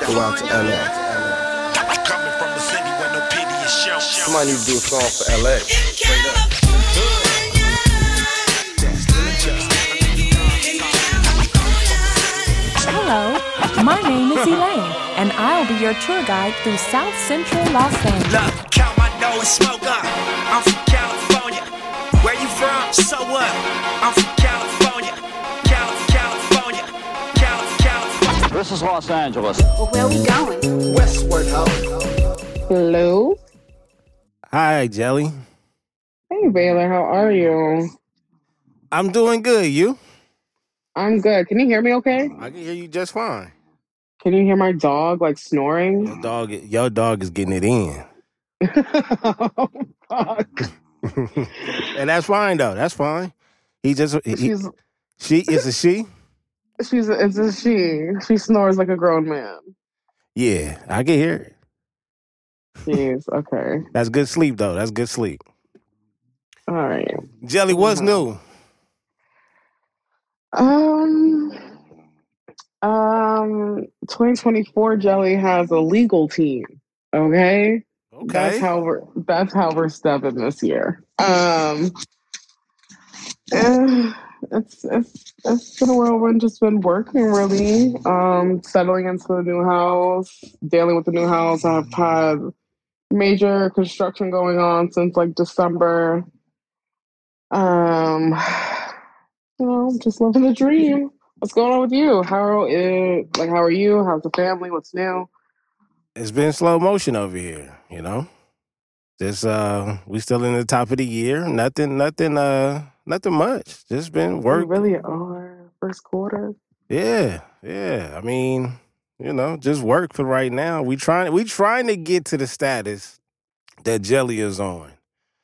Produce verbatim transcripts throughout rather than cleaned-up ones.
go out to L A. Coming from the city where no pity is shown. Somebody need to do a song for L A. Straight up. Hello, my name is Elaine, and I'll be your tour guide through South Central Los Angeles. Look, count my dough and smoke up. I'm from California. Where you from? So what? I'm from California. Calif- California. Calif- California. This is Los Angeles. Well, where we going? Westward Ho. Hello. Hi, Jelly. Hey, Baylor. How are you? I'm doing good. You? I'm good. Can you hear me okay? I can hear you just fine. Can you hear my dog, like, snoring? Your dog, your dog is getting it in. Oh, fuck. And that's fine, though. That's fine. He just, he, She's, she is a she? she's, it's a she. She snores like a grown man. Yeah, I can hear it. Jeez, okay. That's good sleep, though. That's good sleep. All right. Jelly, what's new? Um, um, twenty twenty-four Jelly has a legal team. Okay, Okay. that's how we're that's how we're stepping this year. Um, eh, it's it's it's been a whirlwind. Just been working really. Um, settling into the new house, dealing with the new house. I've had major construction going on since like December. Um. You know, I'm just living the dream. What's going on with you? How is like how are you? How's the family? What's new? It's been slow motion over here, you know? This, uh, we still in the top of the year. Nothing, nothing, uh, nothing much. Just been We work. really are first quarter. Yeah, yeah. I mean, you know, just work for right now. We trying, we trying to get to the status that Jelly is on.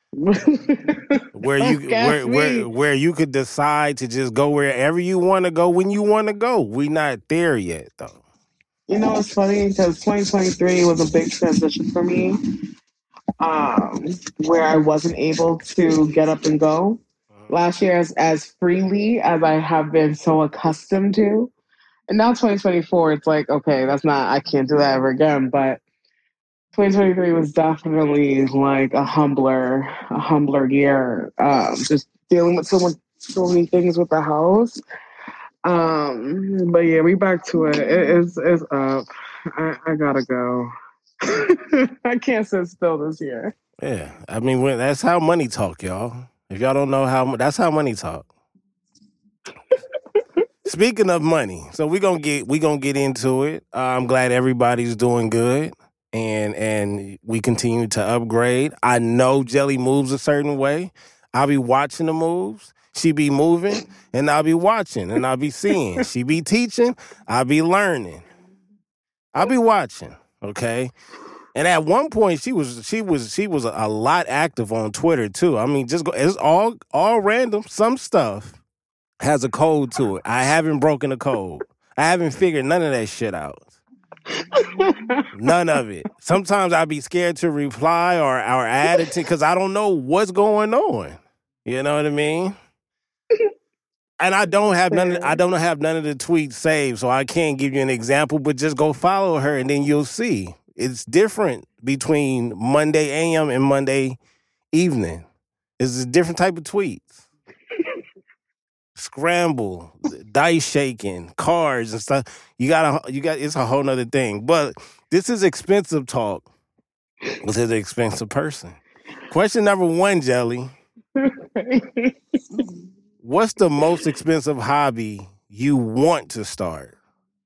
Where you Don't gas where, me. where where you could decide to just go wherever you want to go when you want to go. We not there yet though. You know, it's funny because twenty twenty-three was a big transition for me, um, where I wasn't able to get up and go last year as, as freely as I have been so accustomed to. And now twenty twenty-four, it's like, okay, that's not, I can't do that ever again. But twenty twenty-three was definitely like a humbler, a humbler year. Um, just dealing with so much, so many things with the house. Um, but yeah, we back to it. It is it's up. I, I gotta go. I can't sit still this year. Yeah, I mean when, that's how money talk, y'all. If y'all don't know how, that's how money talk. Speaking of money, so we gonna get we gonna get into it. Uh, I'm glad everybody's doing good. And and we continue to upgrade. I know Jelly moves a certain way. I'll be watching the moves. She be moving, and I'll be watching, and I'll be seeing. She be teaching, I'll be learning. I'll be watching, okay? And at one point, she was she was she was a lot active on Twitter too. I mean, just go. It's all all random. Some stuff has a code to it. I haven't broken the code. I haven't figured none of that shit out. None of it. Sometimes I'd be scared to reply or, or add it to because I don't know what's going on. You know what I mean? And I don't have none. Of, I don't have none of the tweets saved, so I can't give you an example. But just go follow her, and then you'll see it's different between Monday A M and Monday evening. It's a different type of tweets. Scramble, dice shaking, cards and stuff. You got you got. It's a whole nother thing. But this is expensive talk with an expensive person. Question number one, Jelly. What's the most expensive hobby you want to start?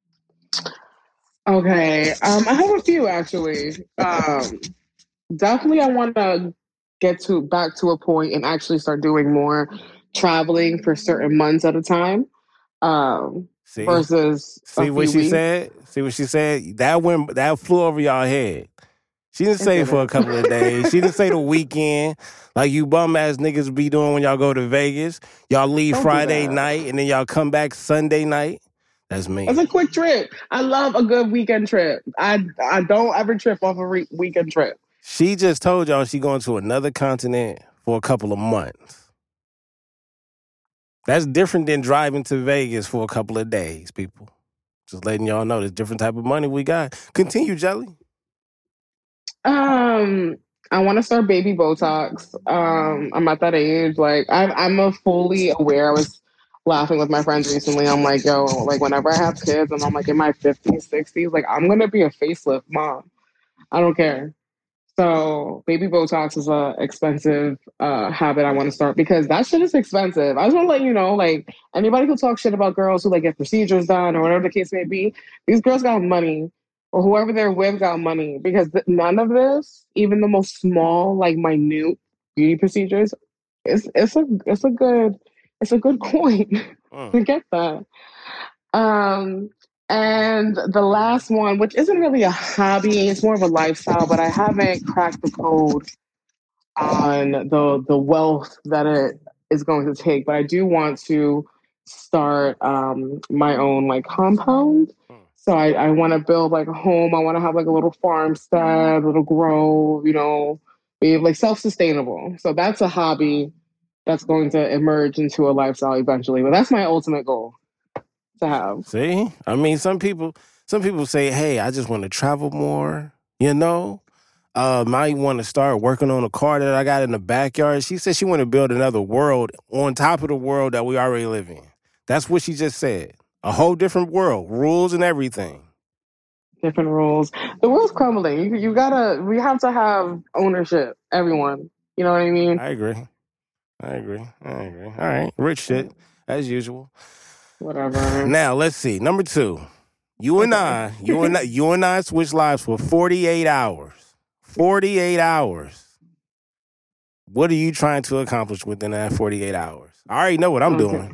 Okay, um, I have a few actually. Um, definitely, I want to get to back to a point and actually start doing more traveling for certain months at a time. Um, See, versus see a what few she weeks. said. See what she said. That went. That flew over y'all head. She didn't It say for a didn't. couple of days. She didn't say the weekend, like you bum ass niggas be doing when y'all go to Vegas. Y'all leave Don't do Friday that. night and then y'all come back Sunday night. That's me. It's a quick trip. I love a good weekend trip. I I don't ever trip off a re- weekend trip. She just told y'all she going to another continent for a couple of months. That's different than driving to Vegas for a couple of days, people. Just letting y'all know there's different type of money we got. Continue, Jelly. Um, I want to start baby Botox. Um, I'm at that age. Like, I'm, I'm a fully aware. I was laughing with my friends recently. I'm like, yo, like, whenever I have kids and I'm like in my fifties, sixties, like, I'm gonna be a facelift mom. I don't care. So baby Botox is a expensive uh, habit I want to start because that shit is expensive. I just want to let you know, like anybody who talks shit about girls who like get procedures done or whatever the case may be, these girls got money or whoever they're with got money because th- none of this, even the most small, like minute beauty procedures, it's it's a it's a good it's a good coin Mm. to get that. Um, and the last one, which isn't really a hobby, it's more of a lifestyle, but I haven't cracked the code on the the wealth that it is going to take. But I do want to start um, my own like compound. So I, I want to build like a home. I want to have like a little farmstead, little grove, you know, be like self-sustainable. So that's a hobby that's going to emerge into a lifestyle eventually. But that's my ultimate goal to have. See, I mean, some people, some people say, "Hey, I just want to travel more." You know, uh, might want to start working on a car that I got in the backyard. She said she want to build another world on top of the world that we already live in. That's what she just said. A whole different world, rules and everything. Different rules. The world's crumbling. You, you gotta. We have to have ownership. Everyone. You know what I mean? I agree. I agree. I agree. All right, rich shit as usual. Whatever. Now let's see. Number two, you and I, you and I, you and I switched lives for forty-eight hours. Forty-eight hours. What are you trying to accomplish within that forty-eight hours? I already know what I'm Okay. doing.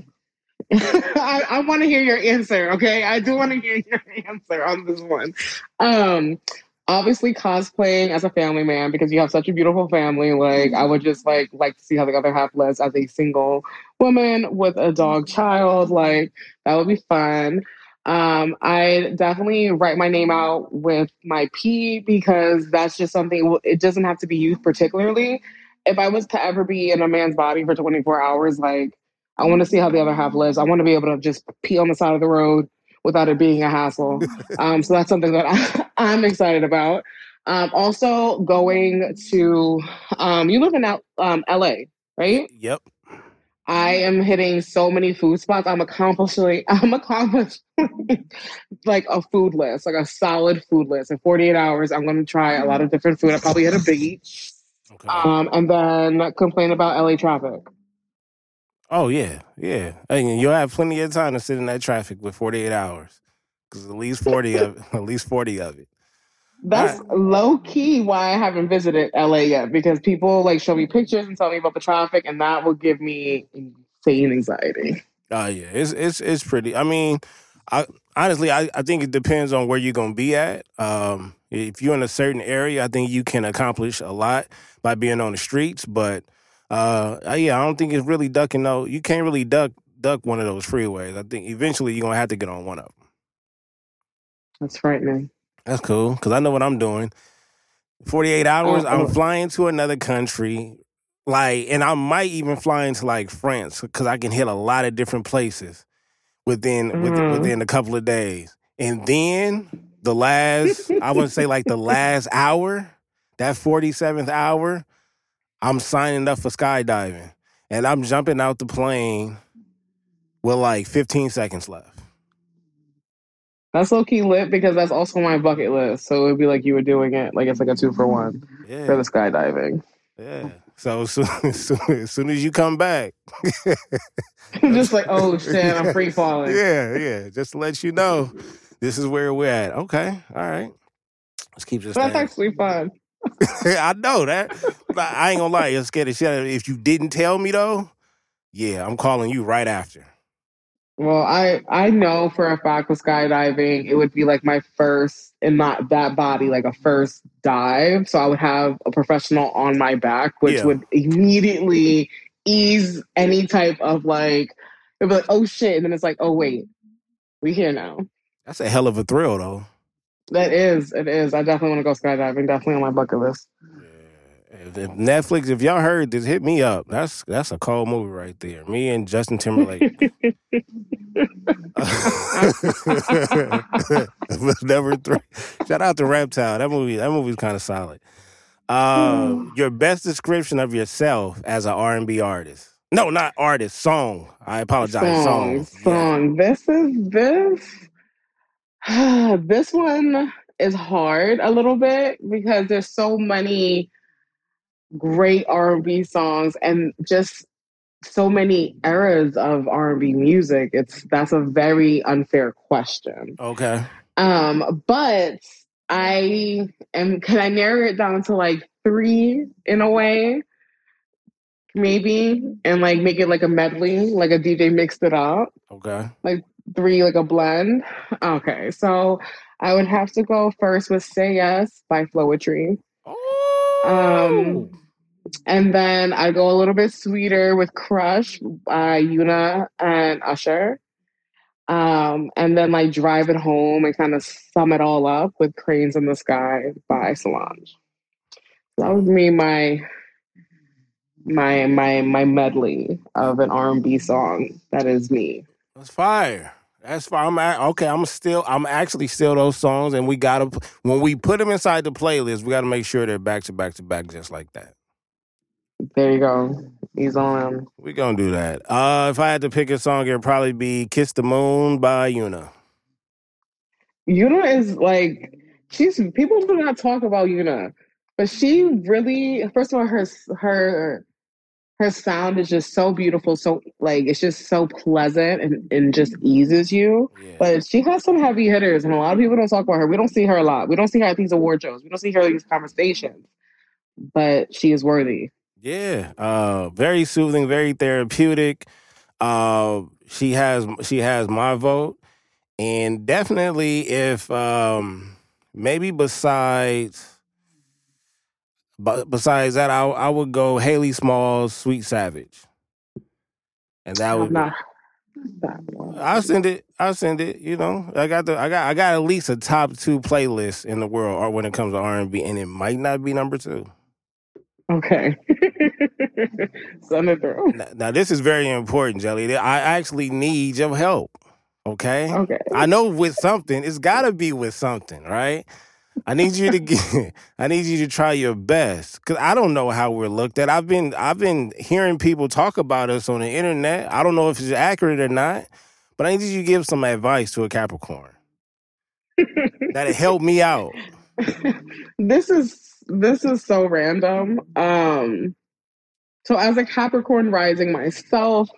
I, I want to hear your answer. Okay, I do want to hear your answer on this one. Um, obviously cosplaying as a family man because you have such a beautiful family. Like I would just like like to see how the other half lives as a single woman with a dog child. Like that would be fun. Um, I definitely write my name out with my pee because that's just something. It doesn't have to be used particularly. If I was to ever be in a man's body for twenty-four hours, like. I want to see how the other half lives. I want to be able to just pee on the side of the road without it being a hassle. Um, so that's something that I, I'm excited about. Um, also, going to um, you live in um, L A, right? Yep. I am hitting so many food spots. I'm accomplishing. I'm accomplishing like a food list, like a solid food list. In forty-eight hours, I'm going to try a lot of different food. I probably hit a biggie, Okay. um, and then complain about L A traffic. Oh yeah, yeah. And you'll have plenty of time to sit in that traffic with forty-eight hours, because at least forty of at least forty of it. That's Right. low key why I haven't visited L A yet because people like show me pictures and tell me about the traffic, and that will give me insane anxiety. Oh yeah, it's it's it's pretty. I mean, I honestly I, I think it depends on where you're gonna be at. Um, if you're in a certain area, I think you can accomplish a lot by being on the streets. But uh, yeah, I don't think it's really ducking. No, you can't really duck duck one of those freeways. I think eventually you're gonna have to get on one of them. That's frightening. That's cool because I know what I'm doing. forty-eight hours, Oh, I'm oh. flying to another country. Like, and I might even fly into like France because I can hit a lot of different places within Mhm. within, within a couple of days. And then the last, I would say like the last hour, that forty-seventh hour, I'm signing up for skydiving. And I'm jumping out the plane with like fifteen seconds left. That's low key lit because that's also my bucket list. So it'd be like you were doing it, like it's like a two for one for Yeah, the skydiving. yeah. So as soon, as soon, as soon as you come back, Just like, oh shit, I'm free falling. yeah, yeah. Just to let you know, this is where we're at. Okay, all right. Let's keep this. That's thing. actually fun. I know that. But I ain't gonna lie, you're scared of shit. If you didn't tell me though, yeah, I'm calling you right after. Well, I I know for a fact with skydiving, it would be like my first, and not that body, like a first dive. So I would have a professional on my back, which Yeah. would immediately ease any type of like, it'd be like, oh shit. And then it's like, oh wait, we here now. That's a hell of a thrill though. That is, it is. I definitely want to go skydiving, definitely on my bucket list. Yeah. If, if Netflix, if y'all heard this, hit me up. That's that's a cold movie right there. Me and Justin Timberlake. Number three. Shout out to Reptile. That movie. That movie's kind of solid. Uh, your best description of yourself as an R and B artist. No, not artist. Song. I apologize. Song. Song. Song. Yeah. This is this. This one is hard a little bit because there's so many great R and B songs and just so many eras of R and B music. It's that's a very unfair question. Okay. Um, but I am. Can I narrow it down to like three in a way? Maybe, and like make it like a medley, like a D J mixed it up. Okay. Like three, like a blend. Okay, so I would have to go first with "Say Yes" by Floetry. Oh. Um, and then I go a little bit sweeter with "Crush" by Yuna and Usher. Um, and then like drive it home and kind of sum it all up with "Cranes in the Sky" by Solange. That would be my my my my medley of an R and B song that is me. That's fire. That's fire. I'm at, okay. I'm still. I'm actually still those songs, and we gotta when we put them inside the playlist, we gotta make sure they're back to back to back, just like that. There you go. He's on. We gonna do that. Uh, if I had to pick a song, it'd probably be "Kiss the Moon" by Yuna. Yuna is like she's. People do not talk about Yuna, but she really. First of all, her her. Her sound is just so beautiful, so like it's just so pleasant and, and just eases you. Yeah. But she has some heavy hitters, and a lot of people don't talk about her. We don't see her a lot. We don't see her at these award shows. We don't see her in these conversations. But she is worthy. Yeah, uh, very soothing, very therapeutic. Uh, she has she has my vote, and definitely if um, maybe besides. But besides that, I I would go Haley Small's "Sweet Savage," and that would. Not I'll send it. I'll send it. You know, I got the I got I got at least a top two playlist in the world, or when it comes to R and B, and it might not be number two. Okay, send it through. Now, now this is very important, Jelly. I actually need your help. Okay. Okay. I know with something, it's got to be with something, right? I need you to get. I need you to try your best because I don't know how we're looked at. I've been I've been hearing people talk about us on the internet. I don't know if it's accurate or not, but I need you to give some advice to a Capricorn that'll help me out. This is this is so random. Um, so as a Capricorn rising myself,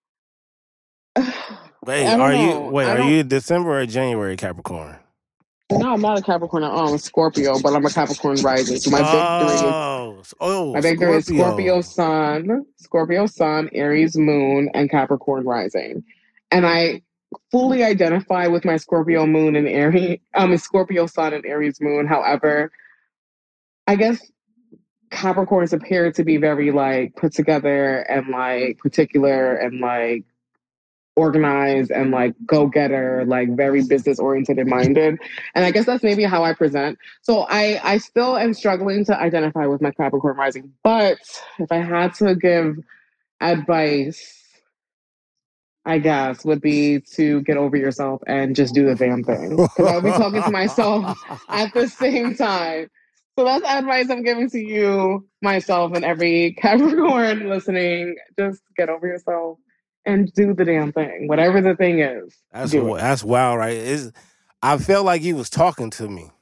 wait, I don't are know. you wait? I Are don't- you a December or January Capricorn? No, I'm not a Capricorn at all. I'm a Scorpio, but I'm a Capricorn rising. So my big three is Oh, oh, my big three is Scorpio Sun, Scorpio Sun, Aries Moon, and Capricorn rising. And I fully identify with my Scorpio Moon and Aries, um, Scorpio Sun and Aries Moon. However, I guess Capricorns appear to be very like put together and like particular and like organized and like go-getter, like very business oriented and minded. And I guess that's maybe how I present. So I I still am struggling to identify with my Capricorn rising. But if I had to give advice, I guess, would be to get over yourself and just do the damn thing. Because I'll be talking to myself at the same time. So that's advice I'm giving to you, myself, and every Capricorn listening. Just get over yourself and do the damn thing, whatever the thing is. That's do it. that's wild, right? It's, I felt like you was talking to me.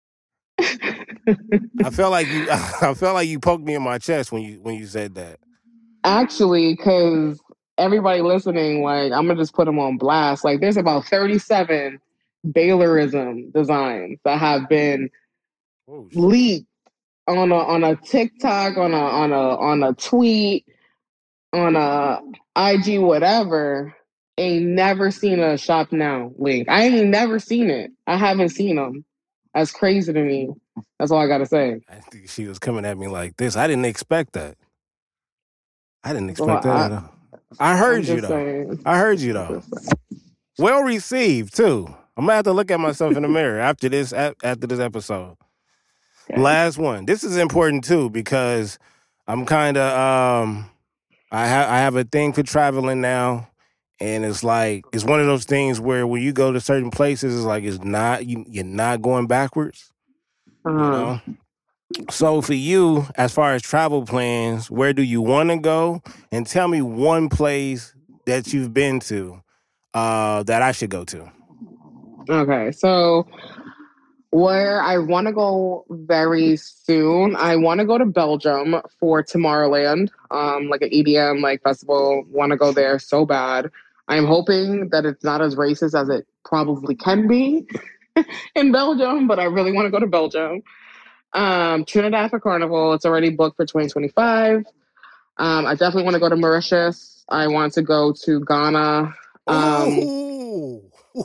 I felt like you. I felt like you poked me in my chest when you when you said that. Actually, because everybody listening, like I'm gonna just put them on blast. Like there's about thirty-seven Baylorism designs that have been Oh, shit. leaked on a on a TikTok, on a on a on a tweet, on a I G, whatever. Ain't never seen a shop now link. I ain't never seen it. I haven't seen them. That's crazy to me. That's all I gotta say. I think she was coming at me like this. I didn't expect that. I didn't expect Well, that I- at all. I heard I'm you just though. saying. I heard you though. Just saying. Well received too. I'm gonna have to look at myself in the mirror after this after this episode. Okay. Last one. This is important too because I'm kind of um I have I have a thing for traveling now, and it's like it's one of those things where when you go to certain places, it's like it's not you you're not going backwards, you Uh, know. So for you, as far as travel plans, where do you want to go? And tell me one place that you've been to uh, that I should go to. okay, so where I want to go very soon, I want to go to Belgium for Tomorrowland, um, like an E D M like festival. Want to go there so bad. I'm hoping that it's not as racist as it probably can be in Belgium, but I really want to go to Belgium. Um, Trinidad for Carnival. It's already booked for twenty twenty-five. Um, I definitely want to go to Mauritius. I want to go to Ghana. Um, Ooh.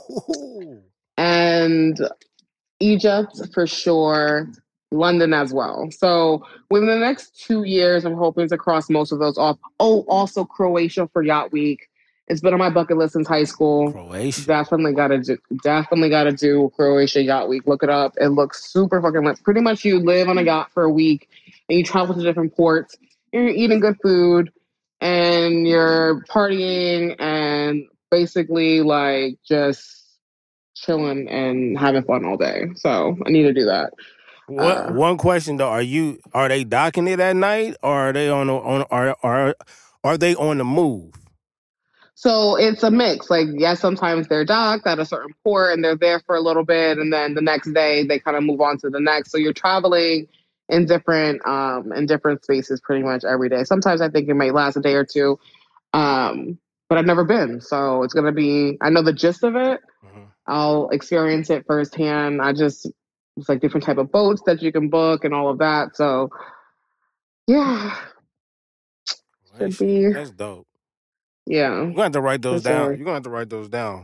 and Egypt for sure, London as well. So within the next two years, I'm hoping to cross most of those off. Oh, also Croatia for Yacht Week. It's been on my bucket list since high school. Croatia. Definitely gotta do. Definitely gotta do Croatia Yacht Week. Look it up. It looks super fucking lit. Pretty much, you live on a yacht for a week and you travel to different ports. And you're eating good food and you're partying and basically like just chilling and having fun all day. So I need to do that. What Uh, one question though? Are you are they docking it at night, or are they on the, on are are are they on the move? so it's a mix. Like, yes, sometimes they're docked at a certain port and they're there for a little bit, and then the next day they kind of move on to the next. So you're traveling in different um in different spaces pretty much every day. Sometimes I think it may last a day or two. Um, but I've never been, so it's gonna be. I know the gist of it. Mhm. I'll experience it firsthand. I just it's like different type of boats that you can book and all of that. So yeah, should Croatia. be That's dope. yeah. You're gonna have to write those For down. sure. You're gonna have to write those down.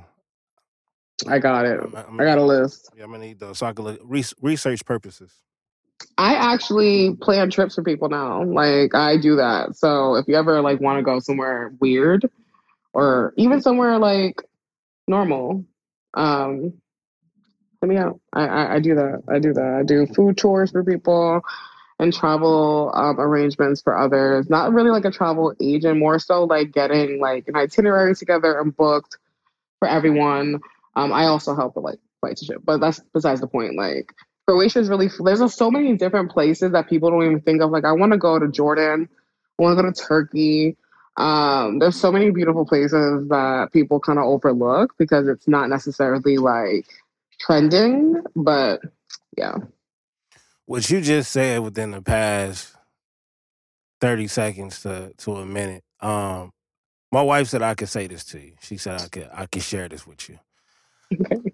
I got it. I'm, I'm, I got a list. Yeah, I'm gonna need those so I can look re- research purposes. I actually plan trips for people now. Like I do that. So if you ever like want to go somewhere weird or even somewhere like normal, um, let me out. I, I, I do that. I do that. I do food tours for people and travel um, arrangements for others. Not really like a travel agent, more so like getting like an itinerary together and booked for everyone. Um, I also help with like flights and shit, but that's besides the point. Like Croatia is really there's just so many different places that people don't even think of. Like I want to go to Jordan, I want to go to Turkey. Um, there's so many beautiful places that people kind of overlook because it's not necessarily like trending, but yeah. What you just said within the past thirty seconds to, to a minute. Um, my wife said I could say this to you. She said I could I could share this with you. Okay.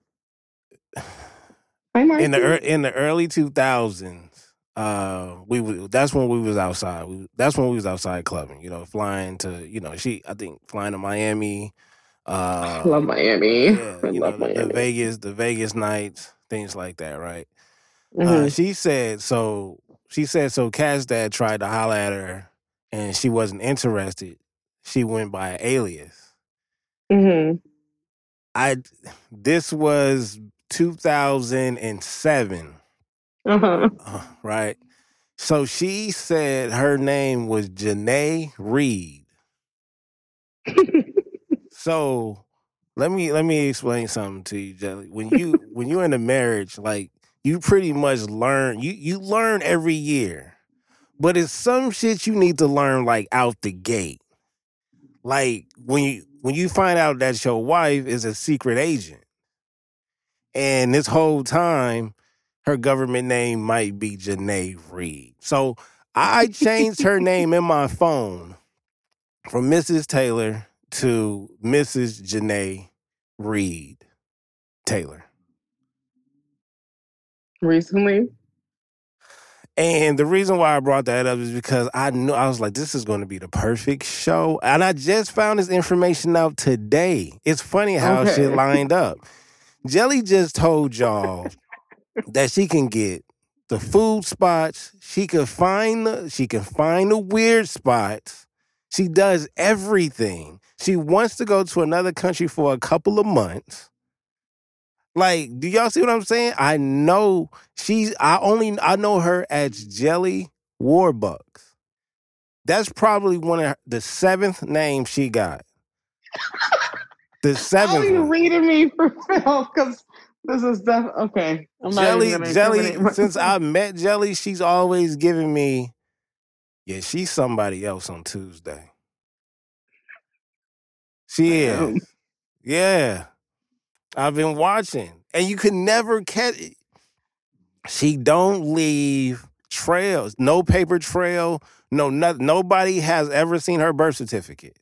Hi, Marcy. In the ear- in the early two thousands, uh, we w- that's when we was outside. We, that's when we was outside clubbing. You know, flying to you know she I think flying to Miami. Uh, love Miami. yeah, I you love know the, the Miami. Vegas the Vegas nights, things like that, right? Uh, Mhm. she said so. She said so. Cass dad tried to holler at her, and she wasn't interested. She went by an alias. Mhm. I. This was two thousand seven, Uh-huh. uh, right? So she said her name was Janae Reed. So let me let me explain something to you, Jelly. When you when you're in a marriage, like you pretty much learn you you learn every year. But it's some shit you need to learn like out the gate. Like when you when you find out that your wife is a secret agent, and this whole time her government name might be Janae Reed. So I changed her name in my phone from Missus Taylor to Missus Janae Reed Taylor. Recently. And the reason why I brought that up is because I knew I was like, this is going to be the perfect show. And I just found this information out today. It's funny how Okay. shit lined up. Jelly just told y'all that she can get the food spots. She can find the, she can find the weird spots. She does everything. She wants to go to another country for a couple of months. Like, do y'all see what I'm saying? I know she's. I only I know her as Jelly Warbucks. That's probably one of her, the seventh name she got. The How seventh are you one. reading me for Phil? Because this is def- okay. I'm not Jelly, even gonna Jelly. incriminate myself. Since I met Jelly, she's always giving me. Yeah, she's somebody else on Tuesday. She Damn. is. Yeah. I've been watching. And you can never catch it. She don't leave trails. No paper trail. No, no nobody has ever seen her birth certificate.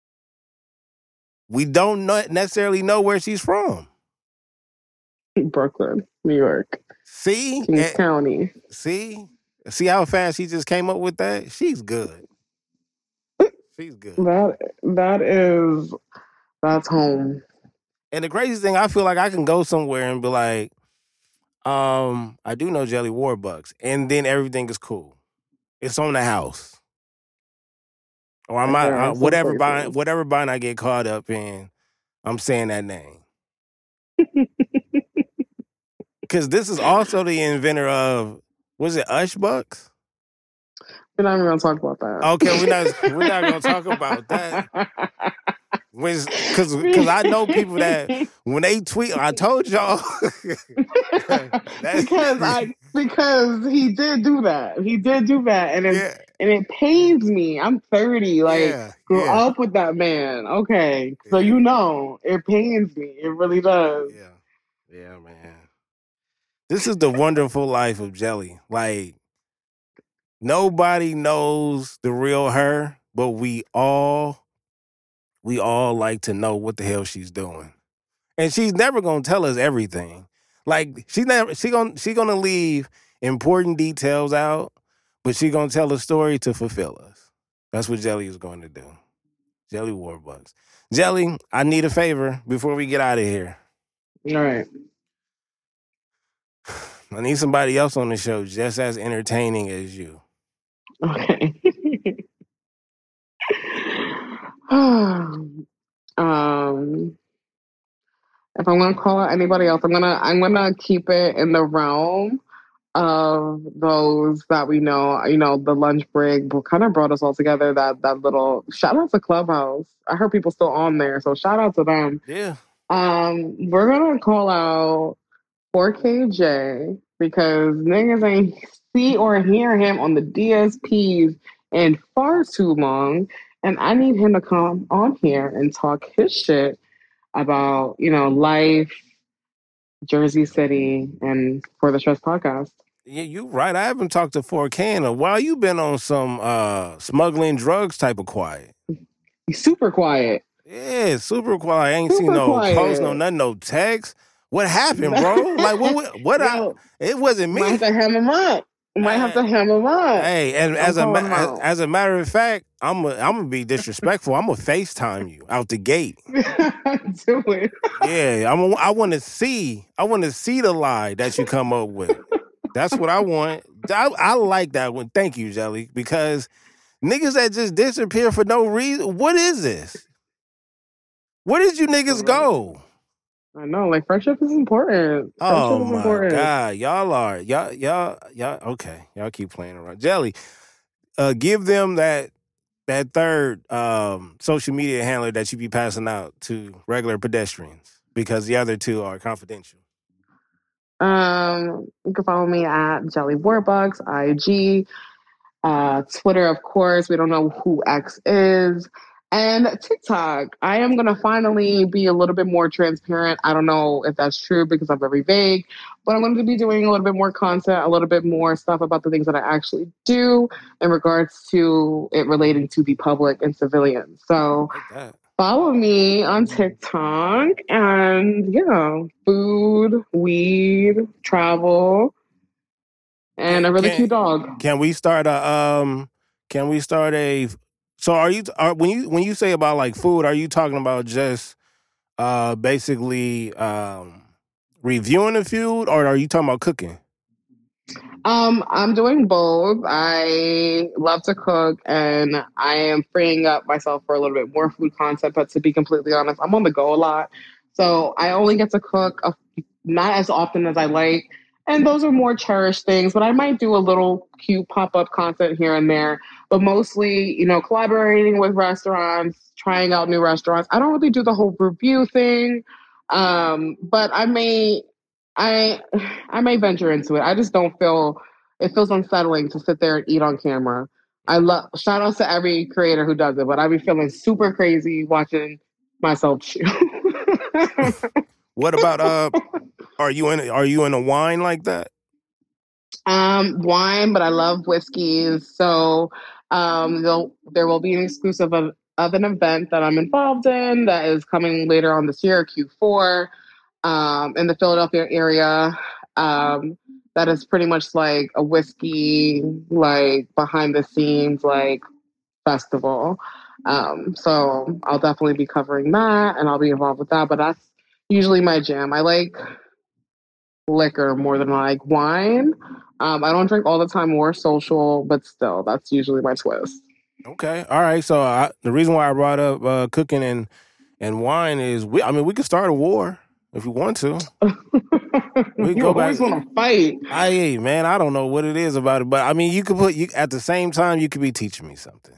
We don't know, necessarily know where she's from. Brooklyn, New York, See? Kings Eh, County. see? See how fast she just came up with that? She's good. She's good. That that is that's home. And the crazy thing, I feel like I can go somewhere and be like, um, I do know Jelly Warbucks, and then everything is cool. It's on the house, or I might There are uh, some whatever places. bind whatever bind I get caught up in. I'm saying that name because this is also the inventor of was it Ushbucks? We're not even gonna talk about that. Okay, we're not we're not gonna talk about that. Because because I know people that when they tweet, I told y'all. because I because he did do that. He did do that, and it Yeah. and it pains me. I'm thirty. Like Yeah, grew yeah. up with that man. Okay, so Yeah. you know it pains me. It really does. Yeah. Yeah, man. This is the wonderful life of Jelly. Like, nobody knows the real her, but we all, we all like to know what the hell she's doing. And she's never gonna tell us everything. Like, she never, she gonna, she gonna leave important details out, but she gonna tell a story to fulfill us. That's what Jelly is going to do. Jelly Warbucks. Jelly, I need a favor before we get out of here. All right. I need somebody else on the show just as entertaining as you. Okay. um, if I'm gonna call out anybody else, I'm gonna I'm gonna keep it in the realm of those that we know. You know, the lunch break kind of brought us all together. That that little shout out to Clubhouse. I heard people still on there, so shout out to them. Yeah. Um, we're gonna call out four K J because niggas ain't see or hear him on the D S Ps in far too long, and I need him to come on here and talk his shit about, you know, life, Jersey City, and For the Stress podcast. Yeah, you right. I haven't talked to four K in a while. You been on some uh, smuggling drugs type of quiet. He's super quiet. Yeah, super quiet. I ain't Super seen no quiet. post, no nothing, no text. What happened, bro? Like what? What? what Yo, I, it wasn't might me. have to ham him up. Might have to ham him up. Hey, and as a calling ma- him out. as, as a matter of fact, I'm a, I'm gonna be disrespectful. I'm gonna FaceTime you out the gate. Do it. Yeah, I'm. A, I want to see. I want to see the lie that you come up with. That's what I want. I, I like that one. Thank you, Jelly, because niggas that just disappear for no reason. What is this? Where did you niggas go? I know, like friendship is important. Friendship Oh is my important. God, y'all are y'all y'all y'all okay. Y'all keep playing around. Jelly, uh, give them that that third um, social media handler that you be passing out to regular pedestrians because the other two are confidential. Um, you can follow me at Jelly Warbucks, I G, uh, Twitter, of course. We don't know who X is. And TikTok. I am going to finally be a little bit more transparent. I don't know if that's true because I'm very vague, but I'm going to be doing a little bit more content, a little bit more stuff about the things that I actually do in regards to it relating to the public and civilians. So Like that. follow me on TikTok and, you know, food, weed, travel, and a really Can- cute dog. Can we start a um? Can we start a? So are you are when you when you say about like food? Are you talking about just uh basically um reviewing the food, or are you talking about cooking? Um, I'm doing both. I love to cook, and I am freeing up myself for a little bit more food content. But to be completely honest, I'm on the go a lot, so I only get to cook a not as often as I like. And those are more cherished things, but I might do a little cute pop-up content here and there. But mostly, you know, collaborating with restaurants, trying out new restaurants. I don't really do the whole review thing. Um, but I may I I may venture into it. I just don't feel it feels unsettling to sit there and eat on camera. I love shout out to every creator who does it, but I be feeling super crazy watching myself chew. What about uh? Are you in? Are you in a wine like that? Um, wine, but I love whiskeys. So um, there will be an exclusive of, of an event that I'm involved in that is coming later on this year, Q four, um, in the Philadelphia area. Um, that is pretty much like a whiskey, like behind the scenes, like festival. Um, so I'll definitely be covering that, and I'll be involved with that. But that's usually my jam. I like liquor more than I like wine. Um, I don't drink all the time, more social, but still, that's usually my twist. Okay, all right. So I, the reason why I brought up uh, cooking and and wine is, we. I mean, we could start a war if we want to. We you go always back. want to fight. I man, I don't know what it is about it, but I mean, you could put you at the same time. You could be teaching me something.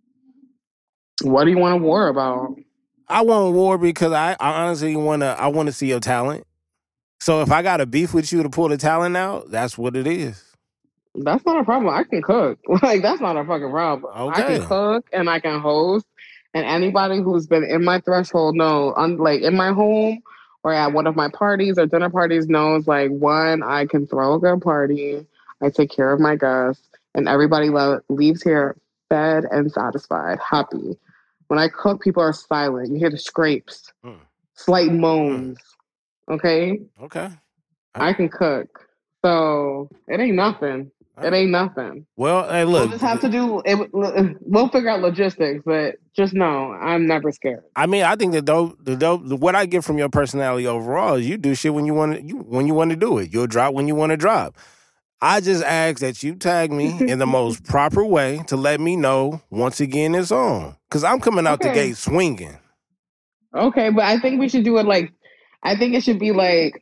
What do you want a war about? I want war because I, I honestly want to. I want to see your talent. So if I got a beef with you to pull the talent out, that's what it is. That's not a problem. I can cook. Like, that's not a fucking problem. Okay. I can cook and I can host. And anybody who's been in my threshold knows, un- like in my home or at one of my parties or dinner parties knows, like, one, I can throw a good party. I take care of my guests. And everybody lo- leaves here fed and satisfied, happy. When I cook, people are silent. You hear the scrapes, mm. slight moans. Mm. Okay? Okay. I, I can cook. So it ain't nothing. It ain't nothing. Well, hey, look. We'll just have to do it. We'll figure out logistics, but just know I'm never scared. I mean, I think that dope, the dope, what I get from your personality overall is you do shit when you want to, you when you want to do it. You'll drop when you want to drop. I just ask that you tag me in the most proper way to let me know once again it's on, because I'm coming out okay. the gate swinging. Okay, but I think we should do it like. I think it should be like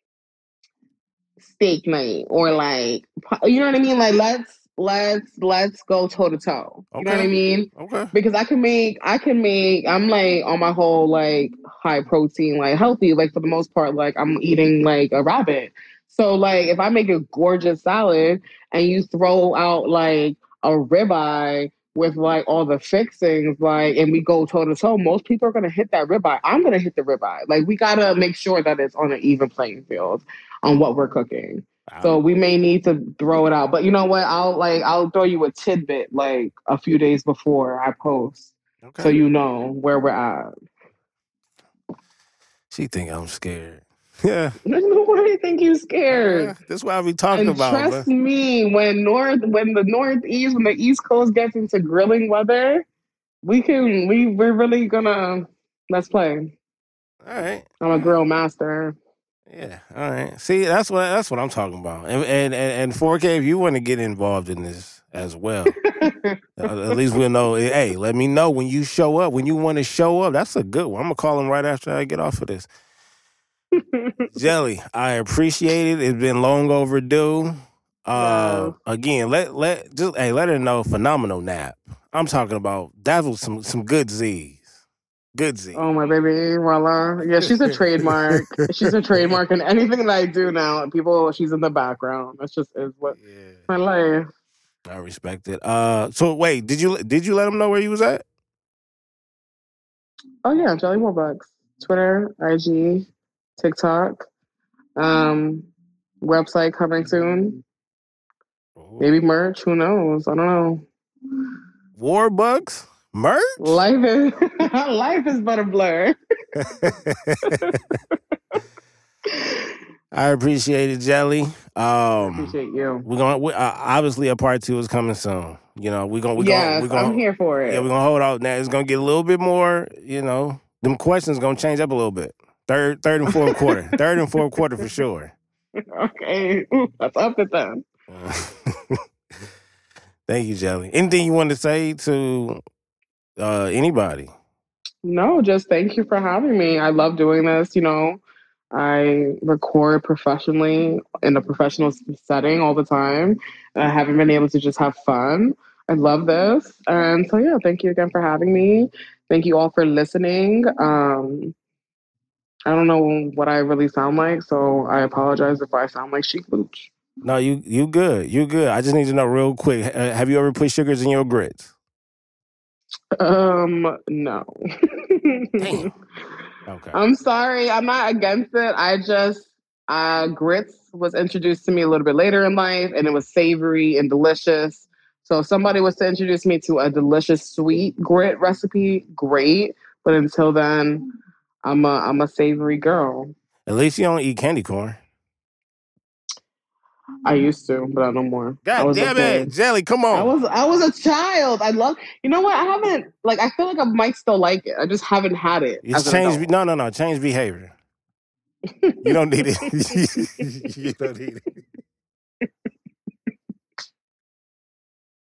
steak night or like, you know what I mean? Like, let's let's let's go toe to toe. You know what I mean? Okay. Because I can make I can make I'm like on my whole like high protein, like healthy, like for the most part, like I'm eating like a rabbit. So like if I make a gorgeous salad and you throw out like a ribeye with like all the fixings, like, and we go toe to toe, most people are gonna hit that ribeye. I'm gonna hit the ribeye. Like, we gotta make sure that it's on an even playing field on what we're cooking. Wow. So we may need to throw it out. But you know what? I'll like I'll throw you a tidbit like a few days before I post, okay. So you know where we're at. She think I'm scared. Yeah. Why do you think you scared? Uh, that's what I be talking and about. Trust man. me, when north, when the northeast, when the East Coast gets into grilling weather, we can, we we're really gonna let's play. All right. I'm a grill master. Yeah. All right. See, that's what that's what I'm talking about. And and and four K, if you want to get involved in this as well, at least we'll know. Hey, let me know when you show up. When you want to show up, that's a good one. I'm gonna call him right after I get off of this. Jelly, I appreciate it. It's been long overdue. Uh, wow. Again, let let just hey, let her know. Phenomenal nap. I'm talking about that was some some good Z's. Good Z. Oh my baby, voila! Yeah, she's a trademark. She's a trademark in anything that I do now. People, she's in the background. That's just is what yeah. my life. I respect it. Uh, so wait, did you did you let them know where you was at? Oh yeah, Jelly Warbucks. Twitter, I G. TikTok, um, website coming soon. Ooh. Maybe merch. Who knows? I don't know. Warbucks merch. Life is life is but a blur. I appreciate it, Jelly. Um, I appreciate you. We're gonna we, uh, obviously a part two is coming soon. You know, we're gonna we yes, gonna, we gonna I'm here for it. Yeah, we're gonna hold out. Now it's gonna get a little bit more. You know, them questions gonna change up a little bit. Third, third and fourth quarter. Third and fourth quarter for sure. Okay, that's up to them. Uh, thank you, Jelly. Anything you want to say to uh, anybody? No, just thank you for having me. I love doing this. You know, I record professionally in a professional setting all the time. I haven't been able to just have fun. I love this. And so, yeah, thank you again for having me. Thank you all for listening. Um, I don't know what I really sound like, so I apologize if I sound like Chic Booch. No, you you good. You good. I just need to know real quick. Uh, have you ever put sugars in your grits? Um, no. Damn. Okay. I'm sorry. I'm not against it. I just uh grits was introduced to me a little bit later in life, and it was savory and delicious. So if somebody was to introduce me to a delicious sweet grit recipe, great. But until then, I'm a I'm a savory girl. At least you don't eat candy corn. I used to, but no more. I God was damn a it, kid. Jelly, come on. I was I was a child. I love. You know what? I haven't like. I feel like I might still like it. I just haven't had it. It's as an change. adult. No, no, no. Change behavior. You don't need it. You don't need it.